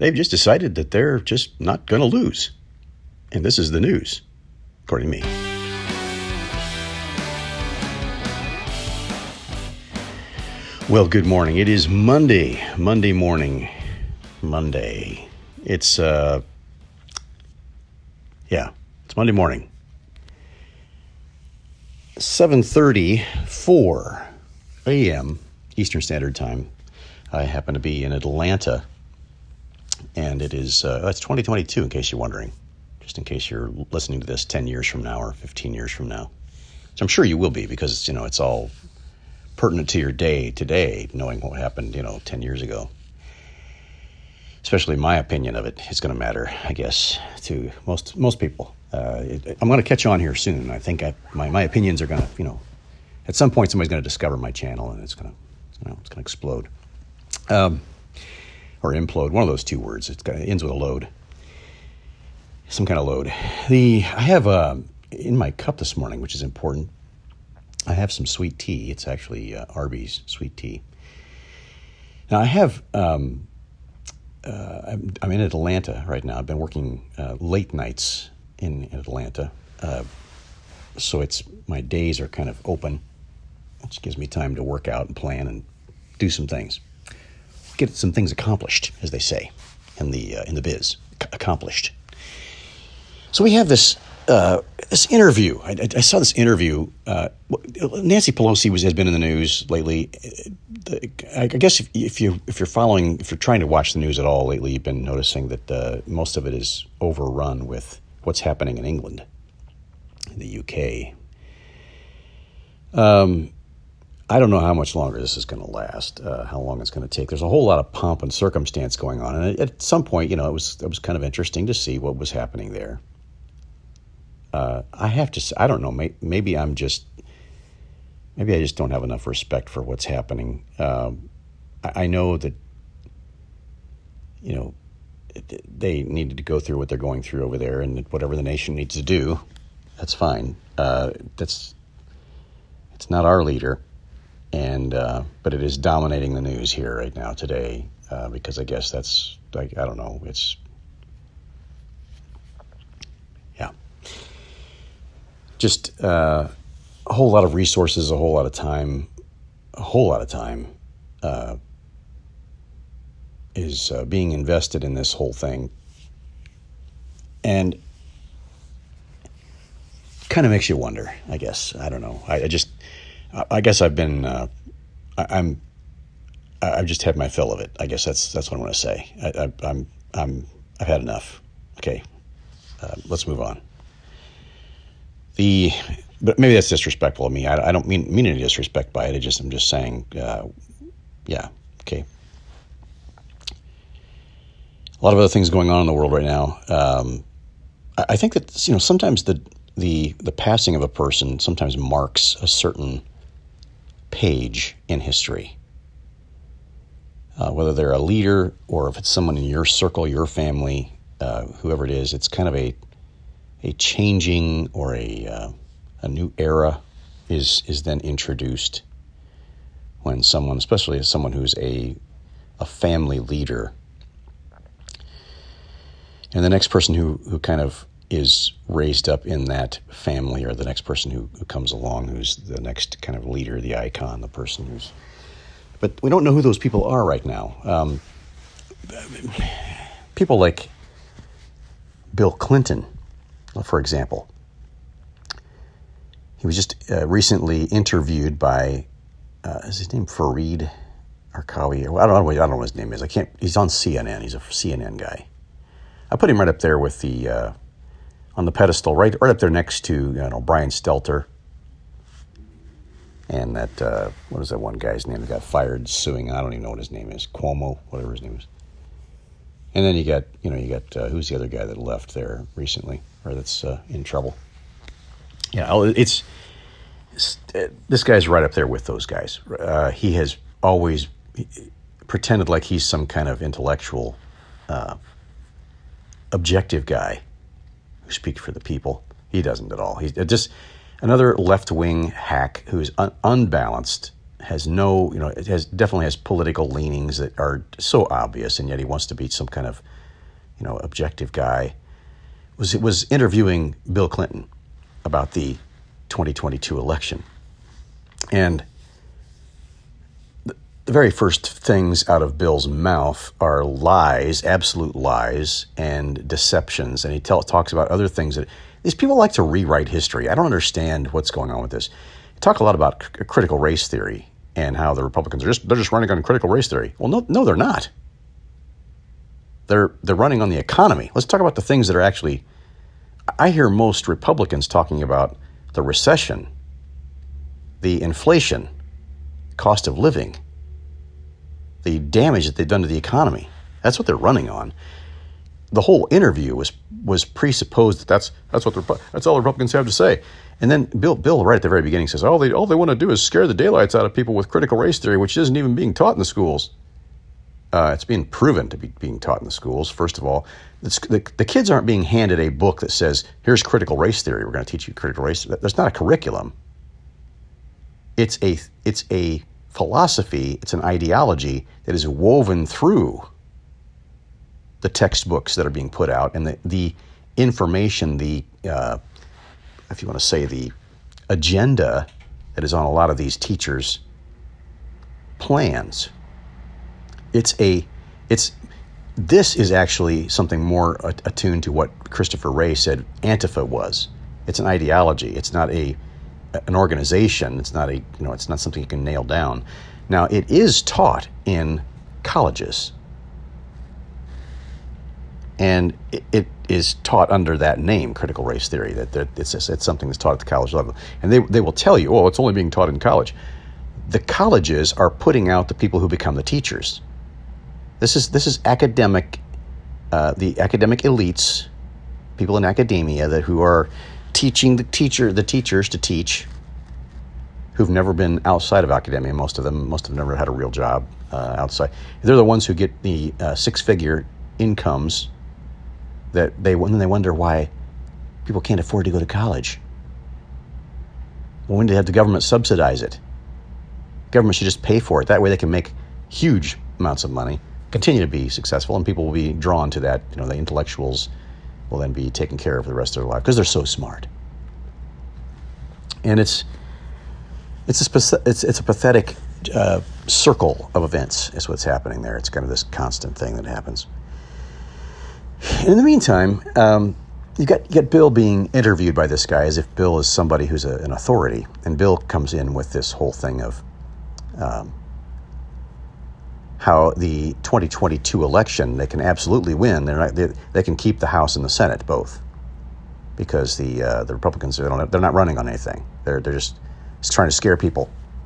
they've just decided that they're just not going to lose. And this is the news, according to me. Well, good morning. It is Monday morning. It's Monday morning. 7:34 a.m. Eastern Standard Time. I happen to be in Atlanta, and it is it's 2022, in case you're wondering, just in case you're listening to this 10 years from now or 15 years from now. So I'm sure you will be, because it's all pertinent to your day today, knowing what happened 10 years ago. Especially my opinion of it is going to matter, I guess, to most people. I'm going to catch on here soon. I think my opinions are going to, at some point somebody's going to discover my channel, and it's going to explode, or implode. One of those two words. It ends with a load, some kind of load. I have in my cup this morning, which is important, I have some sweet tea. It's actually Arby's sweet tea. Now I have. I'm in Atlanta right now. I've been working late nights in Atlanta, so my days are kind of open, which gives me time to work out and plan and do some things, get some things accomplished, as they say in the biz. Accomplished. So we have this interview. I saw this interview. Nancy Pelosi has been in the news lately. I guess if you're trying to watch the news at all lately, you've been noticing that most of it is overrun with what's happening in England, in the UK. I don't know how much longer this is going to last, how long it's going to take. There's a whole lot of pomp and circumstance going on, and at some point, it was kind of interesting to see what was happening there. I have to say, I don't know, maybe I just don't have enough respect for what's happening. I know that, they needed to go through what they're going through over there, and whatever the nation needs to do, that's fine. It's not our leader, but it is dominating the news here right now today, because I guess that's, I don't know, it's, yeah. Just a whole lot of resources, a whole lot of time is being invested in this whole thing, and kind of makes you wonder. I guess, I don't know. I guess I've been I've just had my fill of it. I guess that's what I want to say. I've had enough. Okay, let's move on. But maybe that's disrespectful of me. I don't mean any disrespect by it. I'm just saying, yeah, okay. A lot of other things going on in the world right now. I think that sometimes the passing of a person sometimes marks a certain page in history. Whether they're a leader or if it's someone in your circle, your family, whoever it is, it's kind of a changing or a new era is then introduced when someone, especially someone who's a family leader, and the next person who kind of is raised up in that family, or the next person who comes along, who's the next kind of leader, the icon, the person who's... But we don't know who those people are right now. People like Bill Clinton, for example. He was just recently interviewed by, is his name Fareed Arkawi? I don't know what his name is. He's on CNN. He's a CNN guy. I put him right up there with on the pedestal, right up there next to Brian Stelter, and that what is that one guy's name that got fired suing? I don't even know what his name is. Cuomo, whatever his name is. And then you got who's the other guy that left there recently, or that's in trouble? Yeah, this guy's right up there with those guys. He has always pretended like he's some kind of intellectual, objective guy who speaks for the people. He doesn't at all. He's just another left-wing hack who's unbalanced, has no, it has definitely has political leanings that are so obvious, and yet he wants to be some kind of, objective guy. Was interviewing Bill Clinton about the 2022 election, and the very first things out of Bill's mouth are lies, absolute lies, and deceptions. And he talks about other things that these people like to rewrite history. I don't understand what's going on with this. He talk a lot about critical race theory and how the Republicans they're just running on critical race theory. Well, no, they're not. They're running on the economy. Let's talk about the things that are actually. I hear most Republicans talking about the recession, the inflation, cost of living, the damage that they've done to the economy. That's what they're running on. The whole interview was presupposed that that's all the Republicans have to say. And then Bill right at the very beginning says, all they want to do is scare the daylights out of people with critical race theory, which isn't even being taught in the schools. It's being proven to be being taught in the schools. First of all, the kids aren't being handed a book that says, here's critical race theory. We're going to teach you critical race. There's not a curriculum. It's a philosophy. It's an ideology that is woven through the textbooks that are being put out, and the information, if you want to say the agenda that is on a lot of these teachers' plans. This is actually something more attuned to what Christopher Wray said Antifa was. It's an ideology. It's not an organization. It's not it's not something you can nail down. Now, it is taught in colleges, and it is taught under that name, critical race theory. That it's something that's taught at the college level, and they will tell you, oh, it's only being taught in college. The colleges are putting out the people who become the teachers. This is academic, the academic elites, people in academia who are teaching the teachers to teach, who've never been outside of academia. Most of them never had a real job outside. They're the ones who get the six-figure incomes that they wonder why people can't afford to go to college. Well, when do they have the government subsidize it? Government should just pay for it. That way they can make huge amounts of money, continue to be successful, and people will be drawn to that. The intellectuals will then be taken care of for the rest of their life because they're so smart. And it's a pathetic circle of events is what's happening there. It's kind of this constant thing that happens. And in the meantime, you got Bill being interviewed by this guy as if Bill is somebody who's an authority, and Bill comes in with this whole thing of how the 2022 election they can absolutely win. They can keep the House and the Senate both, because the Republicans they're not running on anything. They're just trying to scare people.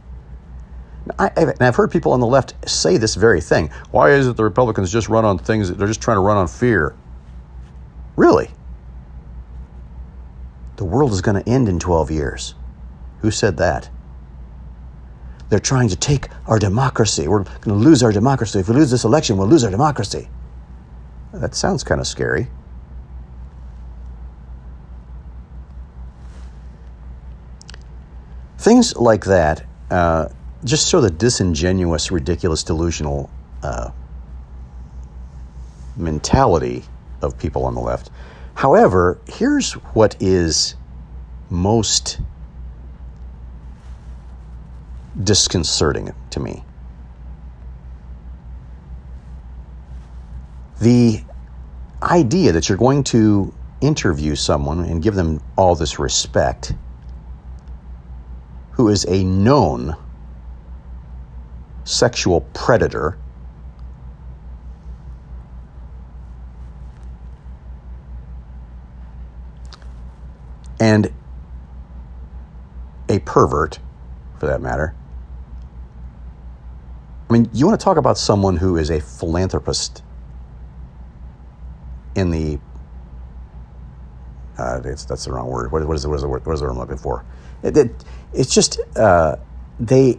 I've heard people on the left say this very thing. Why is it the Republicans just run on things that they're just trying to run on fear? Really? The world is going to end in 12 years. Who said that? They're trying to take our democracy. We're going to lose our democracy. If we lose this election, we'll lose our democracy. That sounds kind of scary. Things like that just show the disingenuous, ridiculous, delusional mentality of people on the left. However, here's what is most disconcerting to me. The idea that you're going to interview someone and give them all this respect who is a known sexual predator and a pervert, for that matter. I mean, you want to talk about someone who is a philanthropist in the that's the wrong word. What is the word I'm looking for? It's just they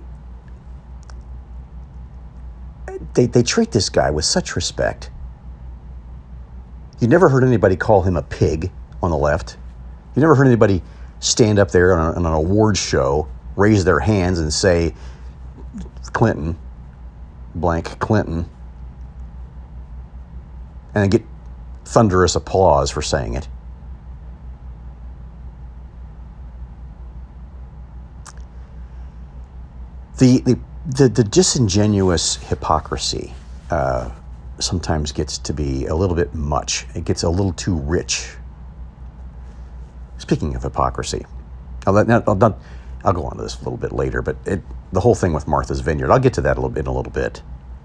treat this guy with such respect. You never heard anybody call him a pig on the left. You never heard anybody stand up there on an award show, raise their hands and say, Clinton, blank Clinton, and then get thunderous applause for saying it. The disingenuous hypocrisy sometimes gets to be a little bit much. It gets a little too rich. Speaking of hypocrisy, I'll go on to this a little bit later, but the whole thing with Martha's Vineyard, I'll get to that in a little bit.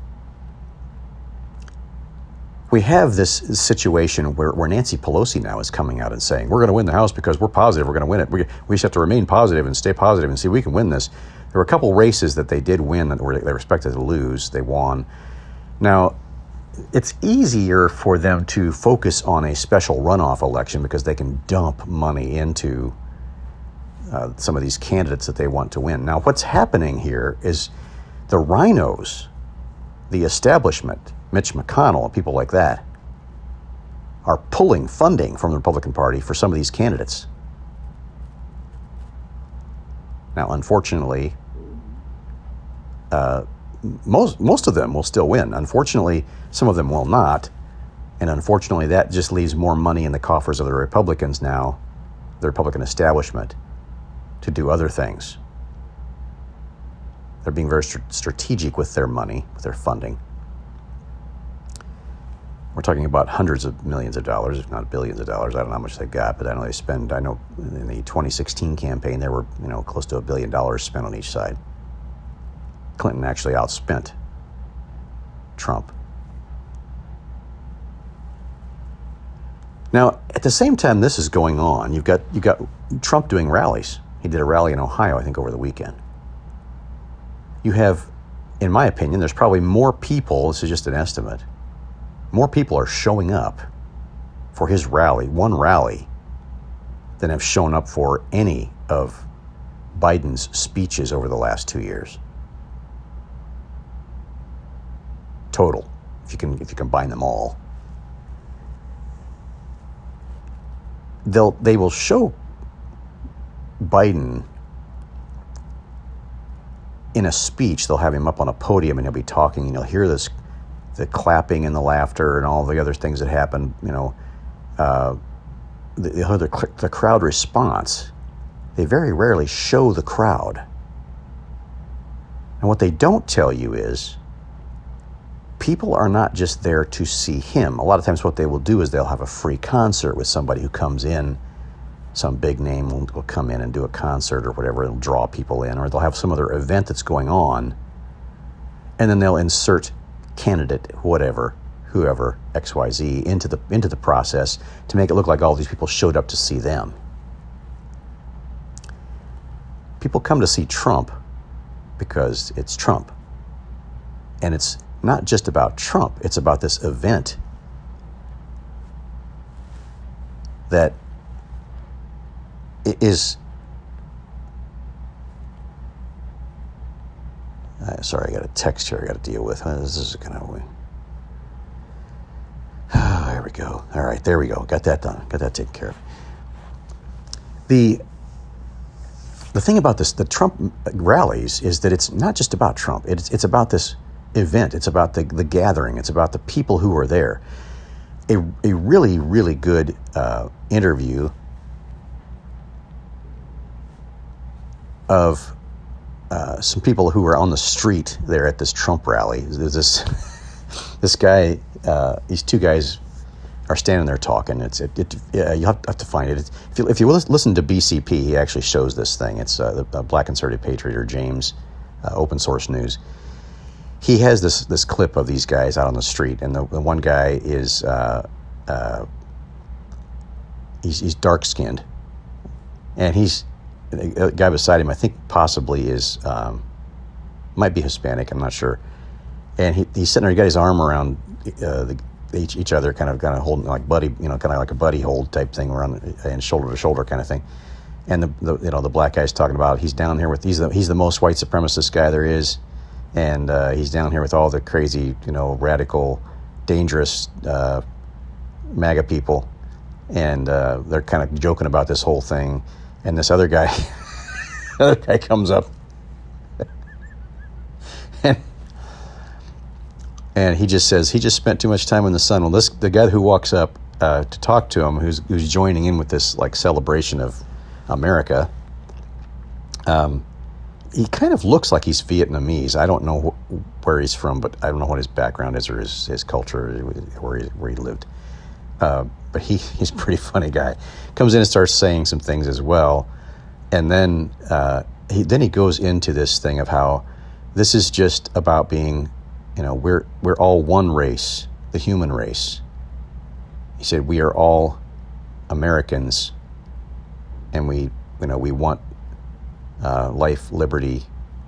We have this situation where Nancy Pelosi now is coming out and saying, we're going to win the House because we're positive we're going to win it. We just have to remain positive and stay positive and see if we can win this. There were a couple races that they did win that they were expected to lose. They won. Now, it's easier for them to focus on a special runoff election because they can dump money into some of these candidates that they want to win. Now, what's happening here is the rhinos, the establishment, Mitch McConnell and people like that, are pulling funding from the Republican Party for some of these candidates. Now, unfortunately, most of them will still win. Unfortunately, some of them will not. And unfortunately, that just leaves more money in the coffers of the Republicans now, the Republican establishment, to do other things. They're being very strategic with their money, with their funding. We're talking about hundreds of millions of dollars, if not billions of dollars. I don't know how much they got, but I know I know in the 2016 campaign, there were close to $1 billion spent on each side. Clinton actually outspent Trump. Now, at the same time this is going on, you've got Trump doing rallies. He did a rally in Ohio, I think, over the weekend. You have, in my opinion, there's probably more people, this is just an estimate, more people are showing up for his rally, one rally, than have shown up for any of Biden's speeches over the last 2 years. Total, if you combine them all. They will show Biden in a speech. They'll have him up on a podium and he'll be talking, and you'll hear the clapping and the laughter and all the other things that happen, the crowd response. They very rarely show the crowd. And what they don't tell you is people are not just there to see him. A lot of times what they will do is they'll have a free concert with somebody who comes in. Some big name will come in and do a concert or whatever. It'll draw people in, or they'll have some other event that's going on. And then they'll insert candidate, whoever, XYZ, into the process to make it look like all these people showed up to see them. People come to see Trump because it's Trump. And it's not just about Trump, it's about this event that is... sorry, I got a text here I got to deal with. This is kind of... there we go. All right, there we go. Got that done. Got that taken care of. The thing about the Trump rallies is that it's not just about Trump. It's about this event. It's about the gathering. It's about the people who are there. A really, really good interview of some people who were on the street there at this Trump rally. There's this guy, these two guys are standing there talking. You have to find it. If you listen to BCP, he actually shows this thing. It's the Black Conservative Patriot, or James, Open Source News. He has this clip of these guys out on the street, and the one guy is he's dark skinned, and a guy beside him, I think possibly is might be Hispanic. I'm not sure. And he's sitting there. He got his arm around each other, kind of holding like buddy, kind of like a buddy hold type thing, around and shoulder to shoulder kind of thing. And the black guy's talking about he's down here with he's the most white supremacist guy there is, and he's down here with all the crazy, radical, dangerous MAGA people, and they're kind of joking about this whole thing. And this other guy comes up And he just says he just spent too much time in the sun. Well, the guy who walks up to talk to him, who's joining in with this like celebration of America, he kind of looks like he's Vietnamese. I don't know where he's from, but I don't know what his background is or his culture, where he lived. But he's a pretty funny guy. Comes in and starts saying some things as well, and then he goes into this thing of how this is just about being, we're all one race, the human race. He said we are all Americans, and we want life, liberty,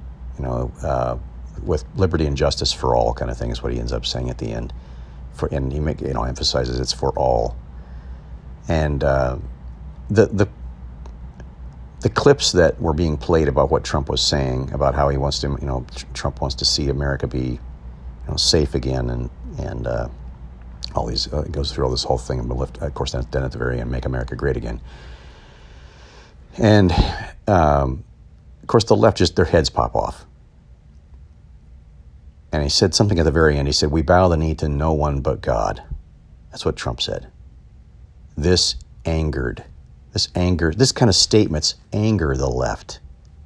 with liberty and justice for all, kind of thing is what he ends up saying at the end. And he emphasizes it's for all. And the clips that were being played about what Trump was saying about how he wants to, Trump wants to see America be, safe again, and all these goes through all this whole thing, of course, then at the very end, make America great again. And of course, the left their heads pop off. And he said something at the very end. He said, "We bow the knee to no one but God." That's what Trump said. This kind of statements anger the left.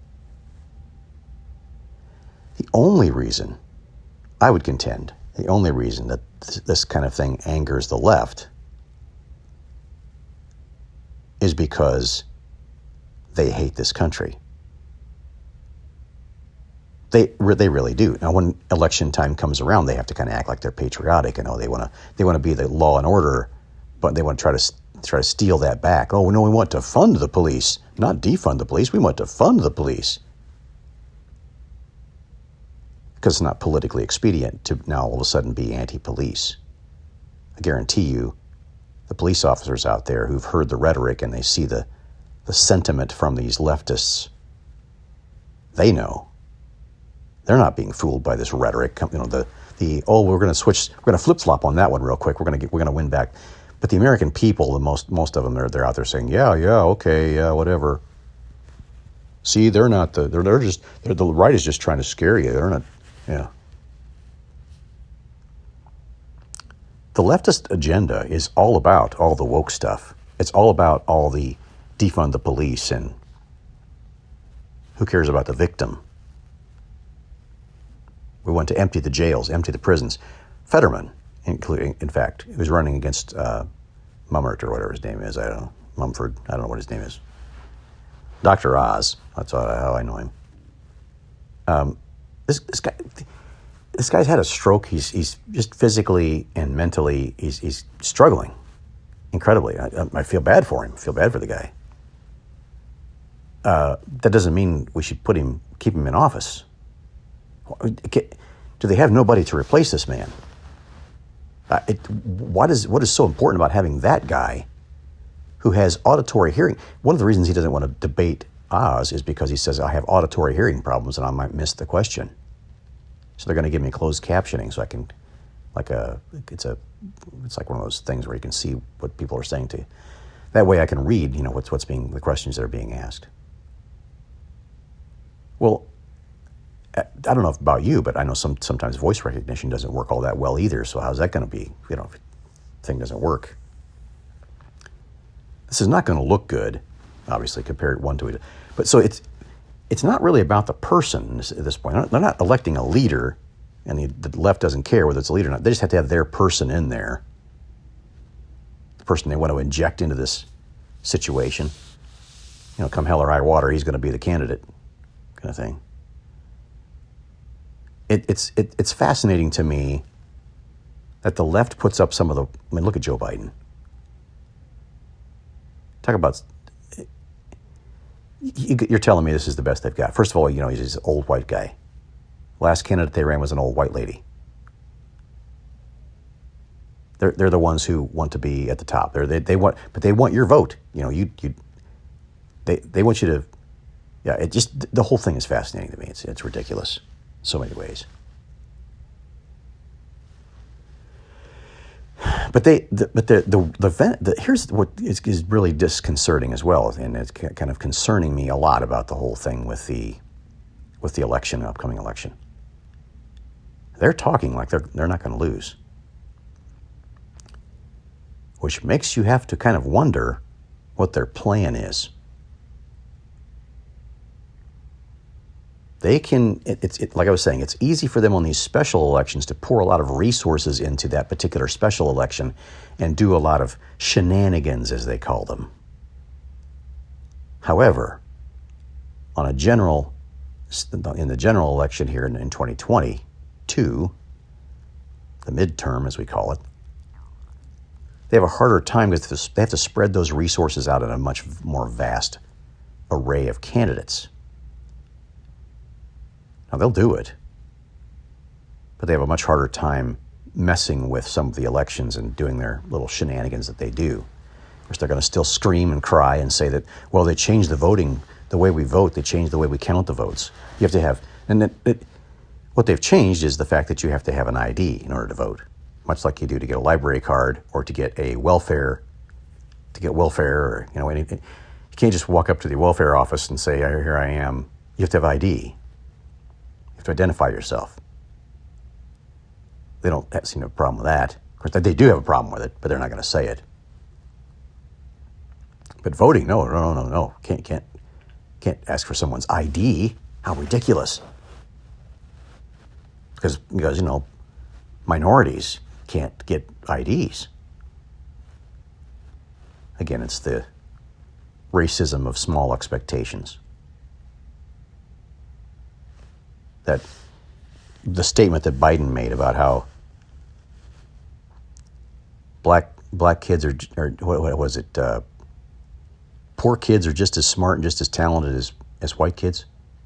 The only reason, I would contend, the only reason that this kind of thing angers the left is because they hate this country. They really do. Now, when election time comes around, they have to kind of act like they're patriotic. They want to be the law and order, but they want to try to steal that back. Oh no, we want to fund the police, not defund the police. We want to fund the police because it's not politically expedient to now all of a sudden be anti-police. I guarantee you, the police officers out there who've heard the rhetoric and they see the sentiment from these leftists, they know. They're not being fooled by this rhetoric. We're going to flip-flop on that one real quick. We're going to win back. But the American people, most of them, they're out there saying, yeah, okay, yeah, whatever. See, the right is just trying to scare you. They're not, yeah. The leftist agenda is all about all the woke stuff. It's all about all the defund the police and who cares about the victim. We want to empty the jails, empty the prisons. Fetterman, in fact, he was running against Mummert or whatever his name is. I don't know. Mumford. I don't know what his name is. Dr. Oz. That's how I know him. This guy's had a stroke. He's just physically and mentally, he's struggling incredibly. I feel bad for him. I feel bad for the guy. That doesn't mean we should keep him in office. Do they have nobody to replace this man? What is so important about having that guy who has auditory hearing? One of the reasons he doesn't want to debate Oz is because he says, I have auditory hearing problems and I might miss the question. So they're going to give me closed captioning so I can, it's like one of those things where you can see what people are saying to you. That way I can read, the questions that are being asked. Well, I don't know about you, but I know sometimes voice recognition doesn't work all that well either. So how's that going to be? If the thing doesn't work. This is not going to look good, obviously, compared one to it. But so it's not really about the person at this point. They're not electing a leader, and the left doesn't care whether it's a leader or not. They just have to have their person in there, the person they want to inject into this situation. Come hell or high water, he's going to be the candidate, kind of thing. It's fascinating to me that the left puts up some of the. Look at Joe Biden. Talk about. You're telling me this is the best they've got. First of all, he's an old white guy. Last candidate they ran was an old white lady. They're the ones who want to be at the top. They want your vote. They want you to. Yeah, the whole thing is fascinating to me. It's ridiculous. So many ways. But here's what is really disconcerting as well, and it's kind of concerning me a lot about the whole thing with the upcoming election. They're talking like they're not going to lose. Which makes you have to kind of wonder what their plan is. They can, like I was saying, it's easy for them on these special elections to pour a lot of resources into that particular special election and do a lot of shenanigans, as they call them. However, in the general election here in 2022, the midterm, as we call it, they have a harder time because they have to spread those resources out in a much more vast array of candidates. Now, they'll do it, but they have a much harder time messing with some of the elections and doing their little shenanigans that they do. Of course, they're going to still scream and cry and say that, well, they changed the voting, the way we vote, they changed the way we count the votes. You have to have, and what they've changed is the fact that you have to have an ID in order to vote, much like you do to get a library card or to get welfare, or, anything. You can't just walk up to the welfare office and say, here I am. You have to have ID. You have to identify yourself. They don't seem to have a problem with that. Of course, they do have a problem with it, but they're not going to say it. But voting, no. Can't ask for someone's ID. How ridiculous. Because minorities can't get IDs. Again, it's the racism of small expectations. That the statement that Biden made about how black kids are what was it? Poor kids are just as smart and just as talented as white kids.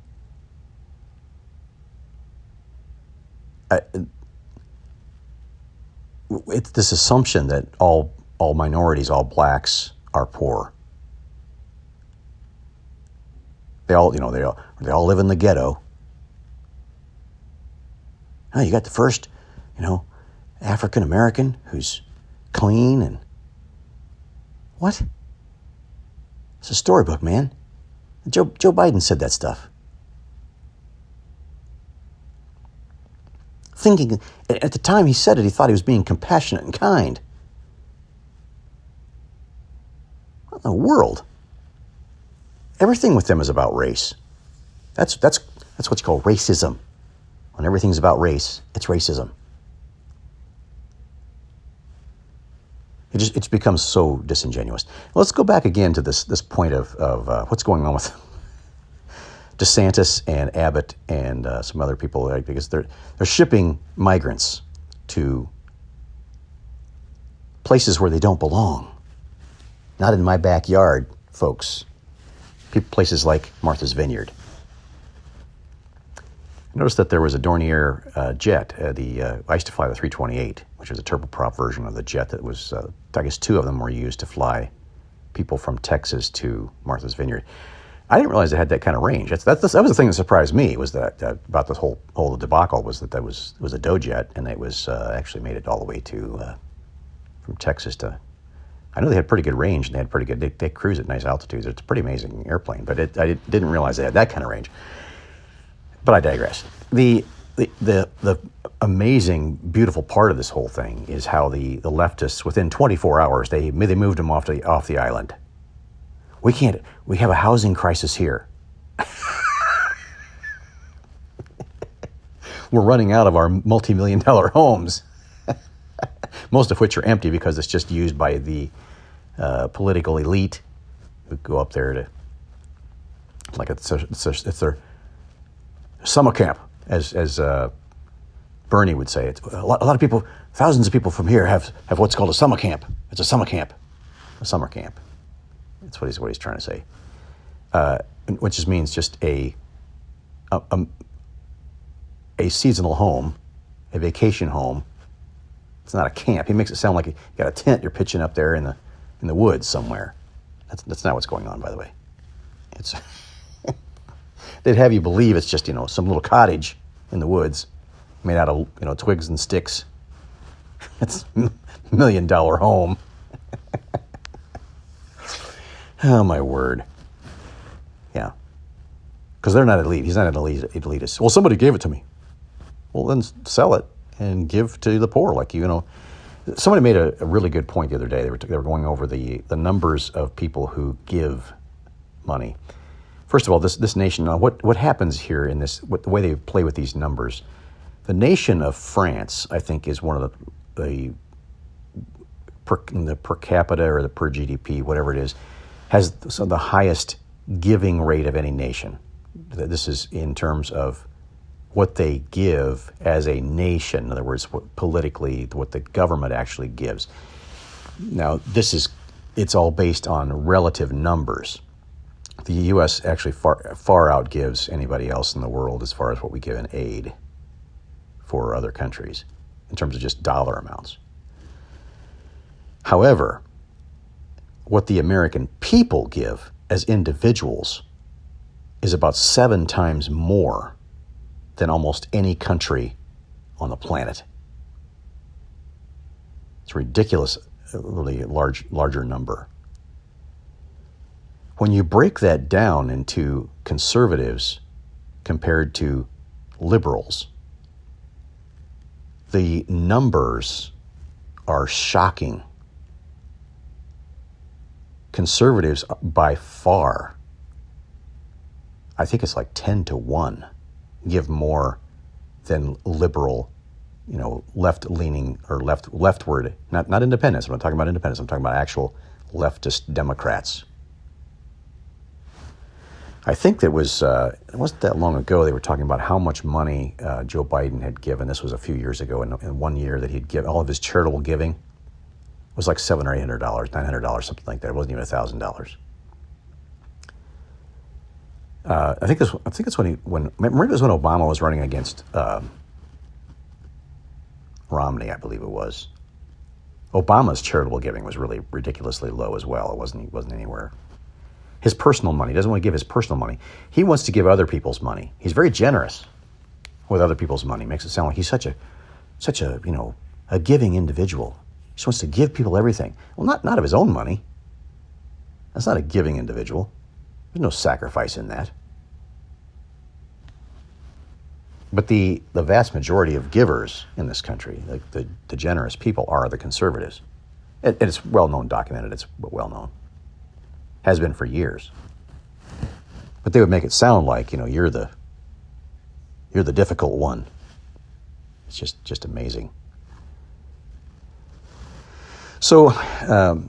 It's this assumption that all minorities, all blacks, are poor. They all live in the ghetto. Oh, you got the first, African American who's clean and what? It's a storybook, man. Joe Biden said that stuff. Thinking at the time he said it, he thought he was being compassionate and kind. What in the world? Everything with them is about race. That's what's called racism. When everything's about race, it's racism. It's become so disingenuous. Let's go back again to this point of what's going on with DeSantis and Abbott and some other people, because they're shipping migrants to places where they don't belong. Not in my backyard, folks. Places like Martha's Vineyard. I noticed that there was a Dornier jet. I used to fly the 328, which was a turboprop version of the jet that was, I guess 2 of them were used to fly people from Texas to Martha's Vineyard. I didn't realize it had that kind of range. That was the thing that surprised me, was that about this whole debacle was that was a Dojet, and it was actually made it all the way to from Texas to. I know they had pretty good range, and they had pretty good. They cruise at nice altitudes. It's a pretty amazing airplane, but I didn't realize they had that kind of range. But I digress. The amazing, beautiful part of this whole thing is how the leftists, within 24 hours, they moved them off the island. We have a housing crisis here. We're running out of our multi-million-dollar homes, most of which are empty because it's just used by the political elite who go up there to, like it's their summer camp, as Bernie would say. It's a lot of people, thousands of people from here have what's called a summer camp. It's a summer camp. A summer camp. That's what he's trying to say. Which just means just a seasonal home, a vacation home. It's not a camp. He makes it sound like you got a tent you're pitching up there in the woods somewhere. That's not what's going on, by the way. It's they'd have you believe it's just, some little cottage in the woods made out of, twigs and sticks. It's $1 million home. Oh, my word. Yeah. Because they're not elite. He's not an elitist. Well, somebody gave it to me. Well, then sell it and give to the poor. Like, somebody made a really good point the other day. They were going over the numbers of people who give money. First of all, this nation, what happens here in this, the way they play with these numbers, the nation of France, I think, is one of the per capita or the per GDP, whatever it is, has the highest giving rate of any nation. This is in terms of what they give as a nation. In other words, politically, what the government actually gives. Now, it's all based on relative numbers. The U.S. actually far outgives anybody else in the world as far as what we give in aid for other countries in terms of just dollar amounts. However, what the American people give as individuals is about 7 times more than almost any country on the planet. It's a ridiculously larger number. When you break that down into conservatives compared to liberals, the numbers are shocking. Conservatives, by far, I think it's like 10 to 1, give more than liberal, left-leaning or leftward, not independents. I'm not talking about independents. I'm talking about actual leftist Democrats. I think it wasn't that long ago, they were talking about how much money Joe Biden had given. This was a few years ago, in 1 year that he'd given, all of his charitable giving was like $700 or $800, $900, something like that. It wasn't even $1,000. I think it's when maybe it was when Obama was running against Romney, I believe it was. Obama's charitable giving was really ridiculously low as well. It wasn't anywhere. His personal money, he doesn't want to give his personal money. He wants to give other people's money. He's very generous with other people's money. Makes it sound like he's such a giving individual. He just wants to give people everything. Well, not of his own money. That's not a giving individual. There's no sacrifice in that. But the vast majority of givers in this country, like the generous people, are the conservatives. And it's well-known, documented, it's well-known. Has been for years. But they would make it sound like, you're the difficult one. It's just amazing. So, of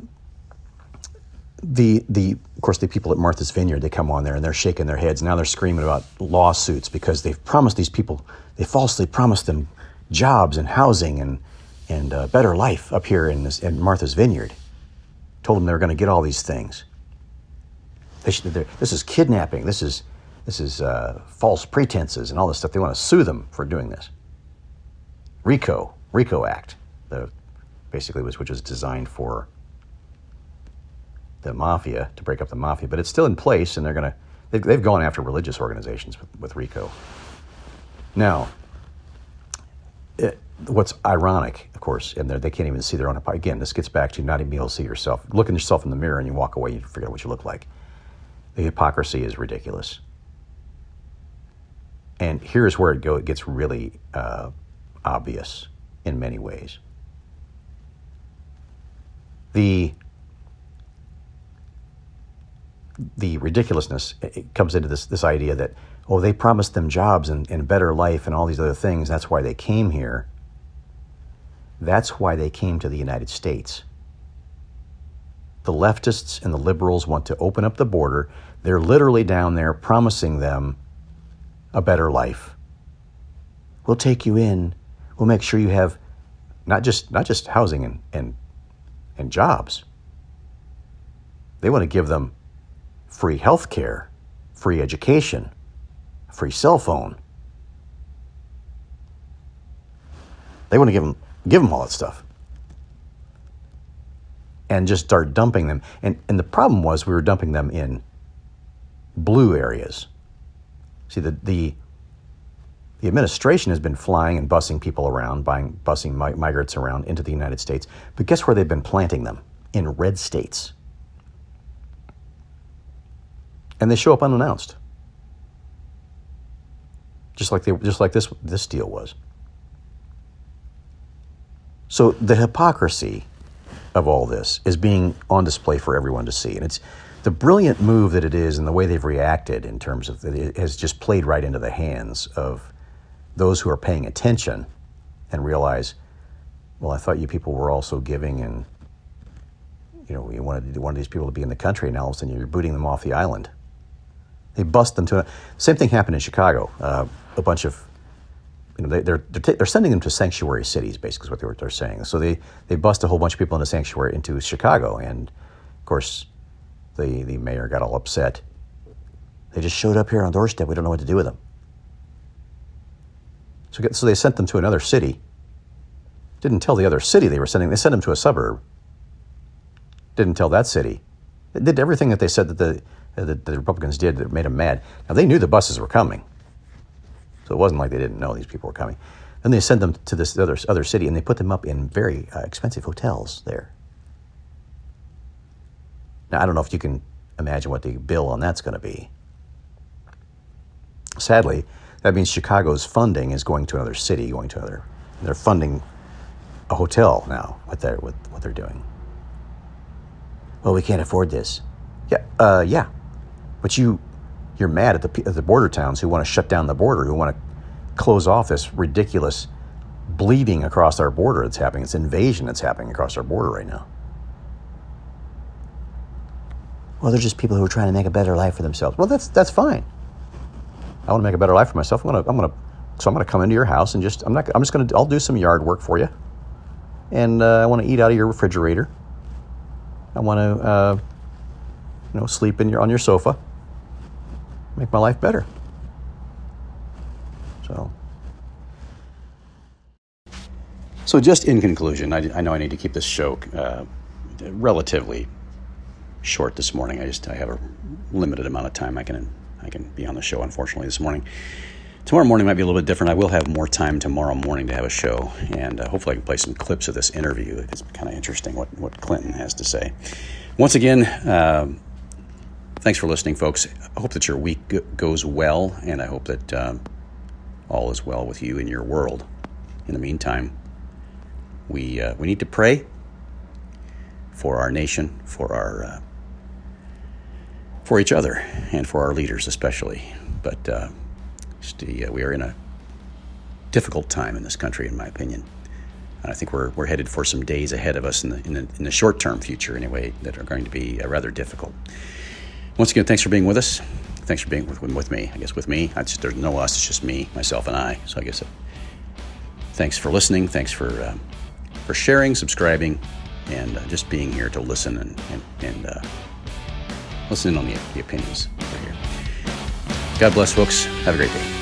course, the people at Martha's Vineyard, they come on there and they're shaking their heads. Now they're screaming about lawsuits because they've promised these people, they falsely promised them jobs and housing and a better life up here in Martha's Vineyard. Told them they were going to get all these things. This is kidnapping. This is false pretenses and all this stuff. They want to sue them for doing this. RICO Act, which was designed for the mafia, to break up the mafia, but it's still in place, and they've gone after religious organizations with RICO. Now, what's ironic, of course, and they can't even see their own. Again, this gets back to not even being able to see yourself. Look at yourself in the mirror and you walk away, you forget what you look like. The hypocrisy is ridiculous. And here's where it gets really obvious in many ways. The ridiculousness, it comes into this idea that, they promised them jobs and better life and all these other things. That's why they came here. That's why they came to the United States. The leftists and the liberals want to open up the border. They're literally down there promising them a better life. We'll take you in. We'll make sure you have not just housing and jobs. They want to give them free health care, free education, free cell phone. They want to give them all that stuff. And just start dumping them. And the problem was we were dumping them in blue areas. See, the administration has been flying and busing people around, busing migrants around into the United States. But guess where they've been planting them? In red states. And they show up unannounced. Just like this deal was. So the hypocrisy of all this is being on display for everyone to see. And it's the brilliant move that it is and the way they've reacted in terms of that it has just played right into the hands of those who are paying attention and realize, well, I thought you people were also giving and, you know, you wanted these people to be in the country, and all of a sudden you're booting them off the island. They bust them to same thing happened in Chicago. A bunch of, you know, they're sending them to sanctuary cities, basically is what they're saying. So they bust a whole bunch of people into Chicago, and of course the mayor got all upset. They just showed up here on the doorstep. We don't know what to do with them. So they sent them to another city. Didn't tell the other city they sent them to a suburb. Didn't tell that city. They did everything that they said that the Republicans did that made them mad. Now, they knew the buses were coming. So it wasn't like they didn't know these people were coming. Then they sent them to this other city, and they put them up in very expensive hotels there. Now, I don't know if you can imagine what the bill on that's going to be. Sadly, that means Chicago's funding is going to another city, they're funding a hotel now with what they're doing. Well, we can't afford this. Yeah. But you're mad at the border towns who want to shut down the border, who want to close off this ridiculous bleeding across our border that's happening, this invasion that's happening across our border right now. Well, they're just people who are trying to make a better life for themselves. Well, that's fine. I want to make a better life for myself. So I'm gonna come into your house and I'll do some yard work for you, and I want to eat out of your refrigerator. I want to, sleep on your sofa. Make my life better. So just in conclusion, I know I need to keep this show relatively short this morning. I have a limited amount of time I can be on the show, unfortunately, this morning. Tomorrow morning might be a little bit different. I will have more time tomorrow morning to have a show, and hopefully I can play some clips of this interview. It's kind of interesting what Clinton has to say. Once again, thanks for listening, folks. I hope that your week goes well, and I hope that all is well with you in your world. In the meantime, we need to pray for our nation, for each other, and for our leaders especially. But we are in a difficult time in this country, in my opinion. And I think we're headed for some days ahead of us in the short-term future, anyway, that are going to be rather difficult. Once again, thanks for being with us. Thanks for being with me. I guess with me, there's no us. It's just me, myself, and I. So I guess thanks for listening. Thanks for sharing, subscribing, and just being here to listen and listen in on the opinions over here. God bless, folks. Have a great day.